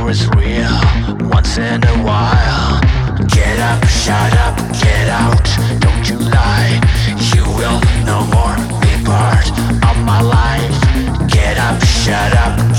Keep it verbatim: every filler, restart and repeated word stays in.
is real once in a while. Get up, shut up, get out, don't you lie. You will no more be part of my life. Get up, shut up,